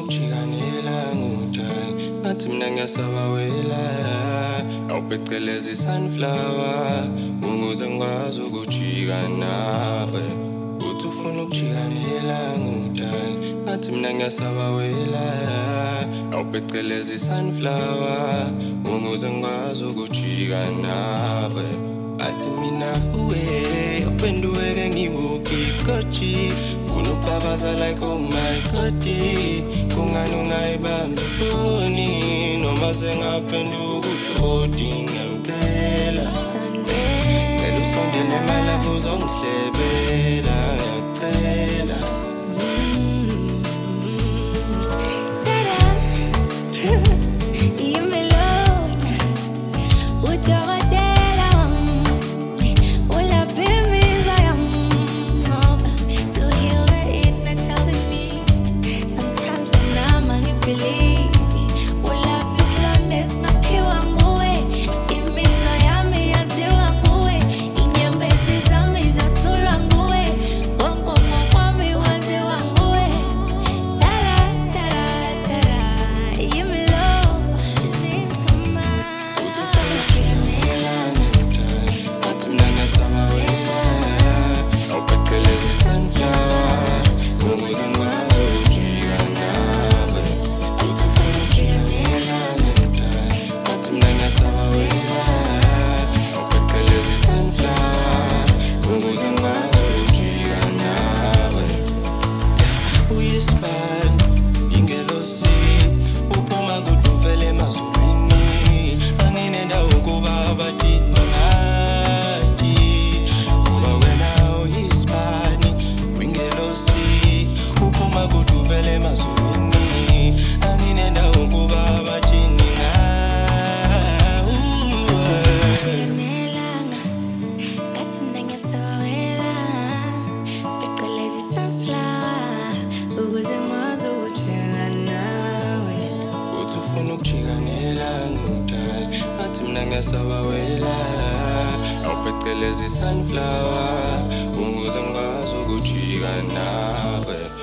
ukujikanela ngudala ngathi mina ngiyasaba wela awubhecelezi sunflower ukuze ngikwazi ukujika nawe uthi ufuna ukujikanela ngudala ngathi mina ngiyasaba wela awubhecelezi sunflower ukuze ngikwazi ukujika nawe athi mina uwe upenduweke ngibukikochi funa ukubabaza like oh my god kungani ungayibambi foni noma sengaphenduka udoti ngempela ngicela usondele malafu uzongihlebela ngiyacela Ngasaba wela awubhecelezi sunflower ukuze ngikwazi ukujika nawe